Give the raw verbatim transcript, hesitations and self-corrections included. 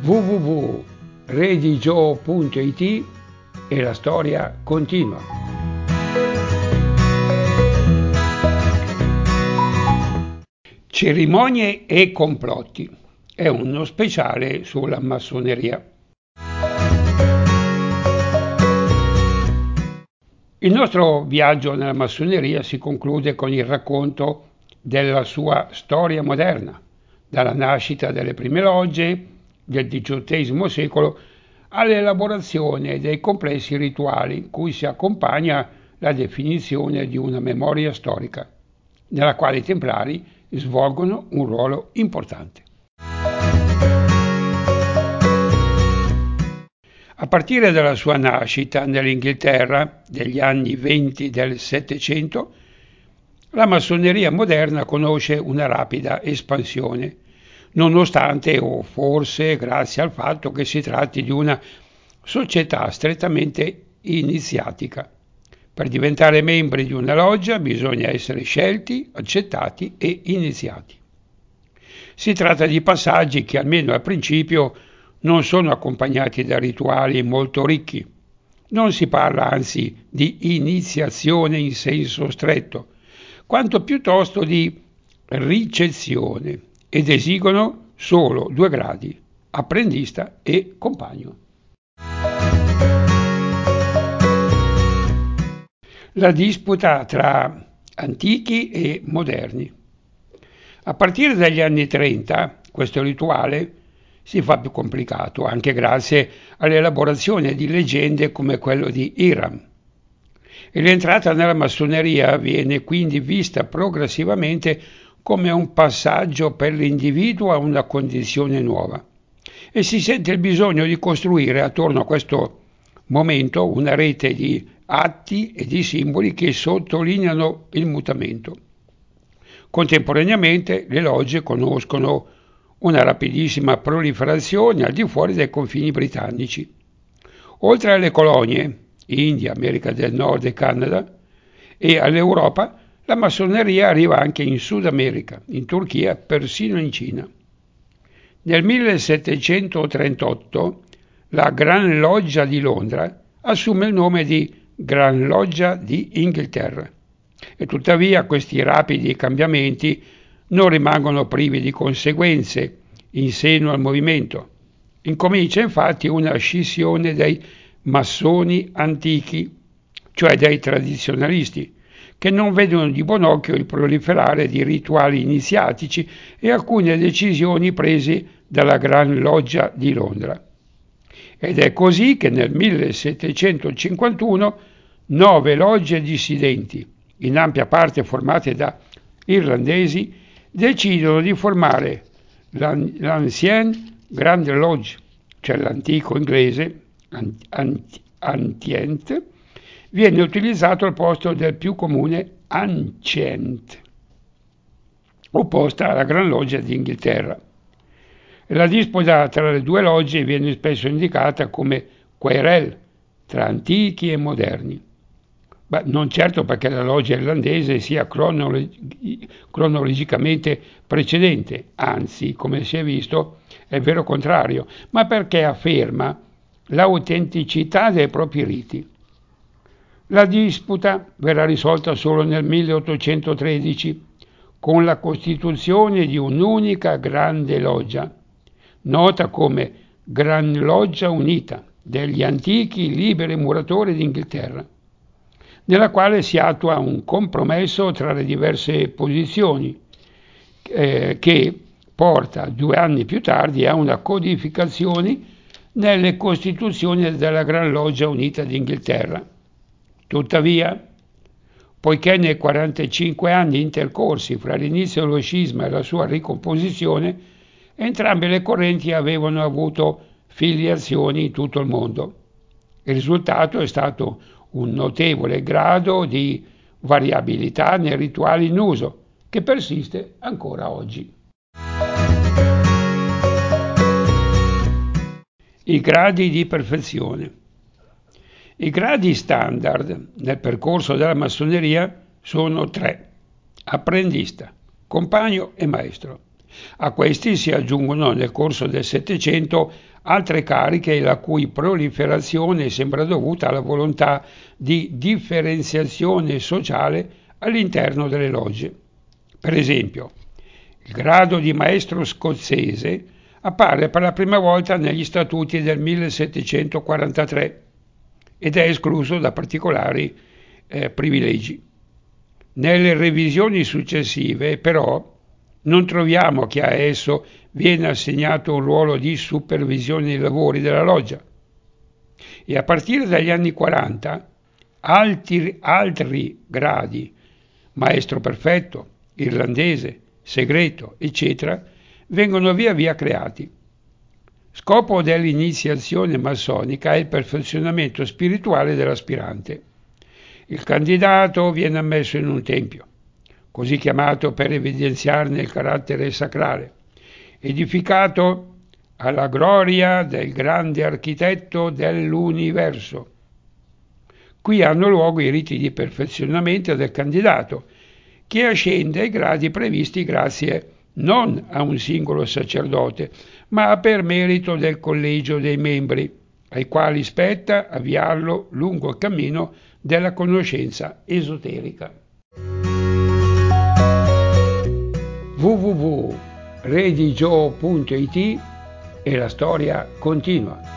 w w w punto redigio punto i t e la storia continua. Cerimonie e complotti è uno speciale sulla massoneria. Il nostro viaggio nella massoneria si conclude con il racconto della sua storia moderna, dalla nascita delle prime logge del diciottesimo secolo all'elaborazione dei complessi rituali cui si accompagna la definizione di una memoria storica, nella quale i Templari svolgono un ruolo importante. A partire dalla sua nascita nell'Inghilterra degli anni venti del Settecento, la massoneria moderna conosce una rapida espansione, nonostante o forse grazie al fatto che si tratti di una società strettamente iniziatica. Per diventare membri di una loggia bisogna essere scelti, accettati e iniziati. Si tratta di passaggi che almeno al principio non sono accompagnati da rituali molto ricchi. Non si parla anzi di iniziazione in senso stretto, quanto piuttosto di ricezione, ed esigono solo due gradi, apprendista e compagno. La disputa tra antichi e moderni. A partire dagli anni trenta questo rituale si fa più complicato, anche grazie all'elaborazione di leggende come quello di Hiram. E l'entrata nella massoneria viene quindi vista progressivamente come un passaggio per l'individuo a una condizione nuova. E si sente il bisogno di costruire attorno a questo momento una rete di atti e di simboli che sottolineano il mutamento. Contemporaneamente le logge conoscono una rapidissima proliferazione al di fuori dei confini britannici. Oltre alle colonie, India, America del Nord e Canada, e all'Europa, la massoneria arriva anche in Sud America, in Turchia, persino in Cina. Nel millesettecentotrentotto la Gran Loggia di Londra assume il nome di Gran Loggia di Inghilterra. E tuttavia questi rapidi cambiamenti non rimangono privi di conseguenze in seno al movimento. Incomincia infatti una scissione dei massoni antichi, cioè dei tradizionalisti, che non vedono di buon occhio il proliferare di rituali iniziatici e alcune decisioni prese dalla Gran Loggia di Londra. Ed è così che nel millesettecentocinquantuno nove logge dissidenti, in ampia parte formate da irlandesi, decidono di formare l'Ancien Grand Lodge, cioè l'antico inglese Ancient, viene utilizzato al posto del più comune Ancient, opposta alla Gran Loggia d'Inghilterra. La disputa tra le due logge viene spesso indicata come querelle tra antichi e moderni. Beh, non certo perché la loggia irlandese sia cronolog- cronologicamente precedente, anzi, come si è visto, è il vero contrario, ma perché afferma l'autenticità dei propri riti. La disputa verrà risolta solo nel milleottocentotredici con la costituzione di un'unica grande loggia, nota come Gran Loggia Unita degli antichi liberi muratori d'Inghilterra, nella quale si attua un compromesso tra le diverse posizioni eh, che porta due anni più tardi a una codificazione nelle costituzioni della Gran Loggia Unita d'Inghilterra. Tuttavia, poiché nei quarantacinque anni intercorsi fra l'inizio dello scisma e la sua ricomposizione, entrambe le correnti avevano avuto filiazioni in tutto il mondo. Il risultato è stato un notevole grado di variabilità nei rituali in uso, che persiste ancora oggi. I gradi di perfezione. I gradi standard nel percorso della massoneria sono tre: apprendista, compagno e maestro. A questi si aggiungono nel corso del Settecento altre cariche la cui proliferazione sembra dovuta alla volontà di differenziazione sociale all'interno delle logge. Per esempio, il grado di maestro scozzese appare per la prima volta negli statuti del millesettecentoquarantatré ed è escluso da particolari eh, privilegi. Nelle revisioni successive, però, non troviamo che a esso viene assegnato un ruolo di supervisione dei lavori della loggia. E a partire dagli anni quaranta, altri, altri gradi, maestro perfetto, irlandese, segreto, eccetera, vengono via via creati. Scopo dell'iniziazione massonica è il perfezionamento spirituale dell'aspirante. Il candidato viene ammesso in un tempio, così chiamato per evidenziarne il carattere sacrale, edificato alla gloria del grande architetto dell'universo. Qui hanno luogo i riti di perfezionamento del candidato, che ascende ai gradi previsti grazie non a un singolo sacerdote, ma per merito del collegio dei membri, ai quali spetta avviarlo lungo il cammino della conoscenza esoterica. w w w punto redigio punto it e la storia continua.